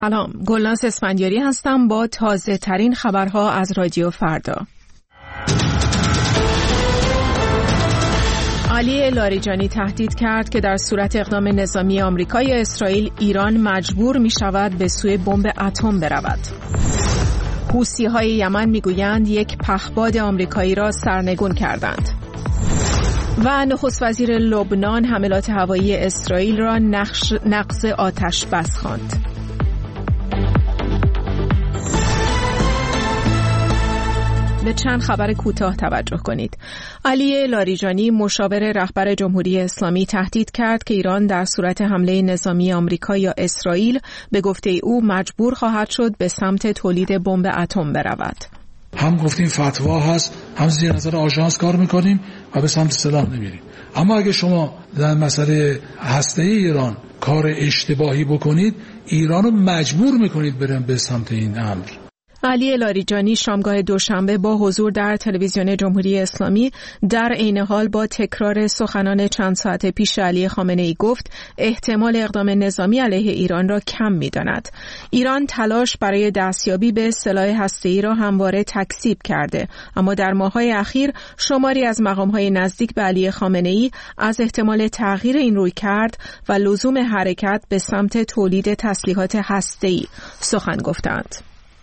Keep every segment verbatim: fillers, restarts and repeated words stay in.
سلام، گلناز اسفندیاری هستم با تازه ترین خبرها از رادیو فردا. علی لاریجانی تهدید کرد که در صورت اقدام نظامی آمریکا یا اسرائیل، ایران مجبور می شود به سوی بمب اتم برود. حوثی‌های یمن میگویند یک پهپاد آمریکایی را سرنگون کردند. و نخست وزیر لبنان حملات هوایی اسرائیل را نقش نقض آتش بس خواند. به چند خبر کوتاه توجه کنید. علی لاریجانی مشاور رهبر جمهوری اسلامی تهدید کرد که ایران در صورت حمله نظامی آمریکا یا اسرائیل به گفته او مجبور خواهد شد به سمت تولید بمب اتم برود. هم گفتیم فتوا هست، هم زیر نظر آژانس کار میکنیم و به سمت سلاح نمیریم. اما اگه شما در مسئله هسته‌ای ایران کار اشتباهی بکنید، ایران رو مجبور میکنید برن به سمت این امر. علی لاریجانی شامگاه دوشنبه با حضور در تلویزیون جمهوری اسلامی در عین حال با تکرار سخنان چند ساعت پیش علی خامنه‌ای گفت احتمال اقدام نظامی علیه ایران را کم می‌داند. ایران تلاش برای دستیابی به سلاح هسته‌ای را همواره تکذیب کرده، اما در ماه‌های اخیر شماری از مقام‌های نزدیک به علی خامنه‌ای از احتمال تغییر این رویکرد و لزوم حرکت به سمت تولید تسلیحات هسته‌ای سخن گفتند.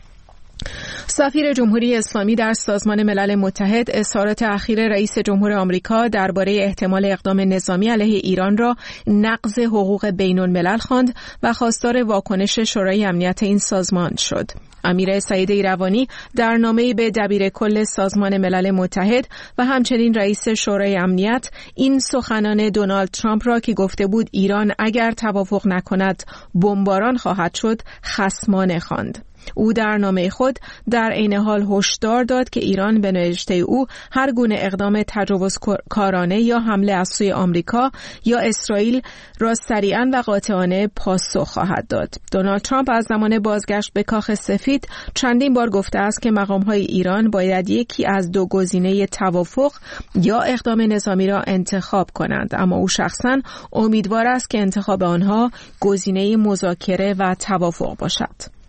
سفیر جمهوری اسلامی در سازمان ملل متحد اظهارات اخیر رئیس جمهور آمریکا درباره احتمال اقدام نظامی علیه ایران را نقض حقوق بین الملل خواند و خواستار واکنش شورای امنیت این سازمان شد. امیر سعید ایروانی در نامه‌ای به دبیر کل سازمان ملل متحد و همچنین رئیس شورای امنیت این سخنان دونالد ترامپ را که گفته بود ایران اگر توافق نکند بمباران خواهد شد خصمانه خواند. او در نامه خود در عین حال هشدار داد که ایران به نوشته او هر گونه اقدام تجاوزکارانه یا حمله از سوی آمریکا یا اسرائیل را سریعاً و قاطعانه پاسخ خواهد داد. دونالد ترامپ از زمان بازگشت به کاخ سفید چندین بار گفته است که مقام‌های ایران باید یکی از دو گزینه توافق یا اقدام نظامی را انتخاب کنند، اما او شخصاً امیدوار است که انتخاب آنها گزینه مذاکره و توافق باشد.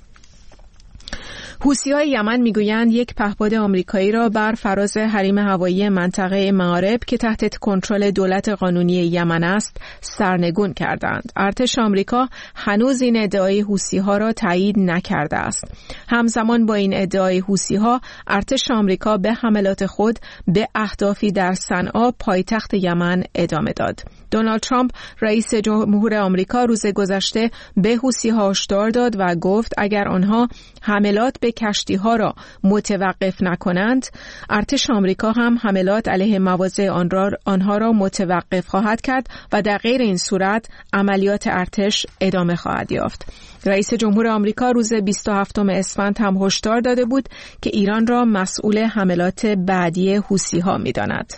حوثی‌های یمن میگویند یک پهپاد آمریکایی را بر فراز حریم هوایی منطقه معارب که تحت کنترل دولت قانونی یمن است سرنگون کردند. ارتش آمریکا هنوز این ادعای حوثی‌ها را تایید نکرده است. همزمان با این ادعای حوثی‌ها، ارتش آمریکا به حملات خود به اهدافی در صنعا پایتخت یمن ادامه داد. دونالد ترامپ رئیس جمهور آمریکا روز گذشته به حوثی‌ها هشدار داد و گفت اگر آنها حملات به کشتی‌ها را متوقف نکنند، ارتش آمریکا هم حملات علیه مواضع آن را آنها را متوقف خواهد کرد و در غیر این صورت عملیات ارتش ادامه خواهد یافت. رئیس جمهور آمریکا روز بیست و هفتم اسفند هم هشدار داده بود که ایران را مسئول حملات بعدی حوثی‌ها می‌داند.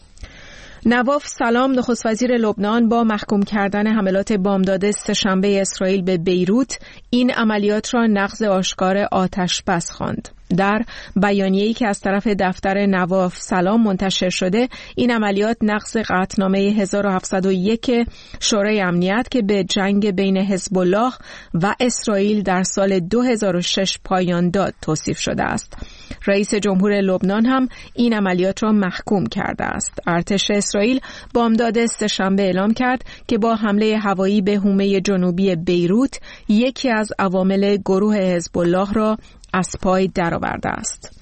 نواف سلام نخست وزیر لبنان با محکوم کردن حملات بامداد سه‌شنبه اسرائیل به بیروت این عملیات را نقض آشکار آتش بس خواند. در بیانیه‌ای که از طرف دفتر نواف سلام منتشر شده، این عملیات نقض قطعنامه هزار و هفتصد و یک شورای امنیت که به جنگ بین حزب الله و اسرائیل در سال دو هزار و شش پایان داد توصیف شده است. رئیس جمهور لبنان هم این عملیات را محکوم کرده است. ارتش اسرائیل بامداد سه‌شنبه اعلام کرد که با حمله هوایی به حومه جنوبی بیروت یکی از عوامل گروه حزب الله را از پای درآورده است.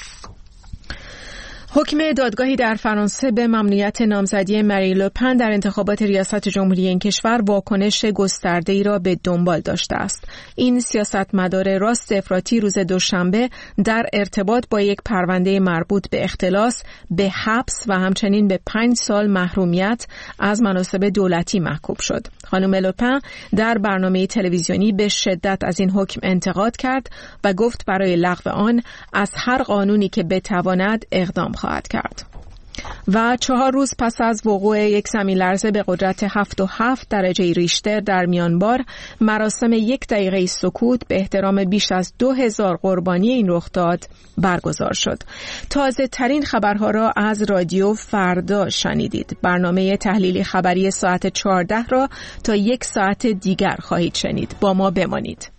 حکم دادگاهی در فرانسه به ممنوعیت نامزدی ماری لوپن در انتخابات ریاست جمهوری این کشور واکنش گسترده‌ای را به دنبال داشته است. این سیاستمدار راست افراطی روز دوشنبه در ارتباط با یک پرونده مربوط به اختلاس به حبس و همچنین به پنج سال محرومیت از مناصب دولتی محکوم شد. خانم لوپن در برنامه تلویزیونی به شدت از این حکم انتقاد کرد و گفت برای لغو آن از هر قانونی که بتواند اقدام خواهد کرد. و چهار روز پس از وقوع یک زمین‌لرزه به قدرت هفت و هفت درجه ریشتر در میانمار، مراسم یک دقیقه سکوت به احترام بیش از دو هزار قربانی این رخداد برگزار شد. تازه ترین خبرها را از رادیو فردا شنیدید. برنامه تحلیلی خبری ساعت چهارده را تا یک ساعت دیگر خواهید شنید. با ما بمانید.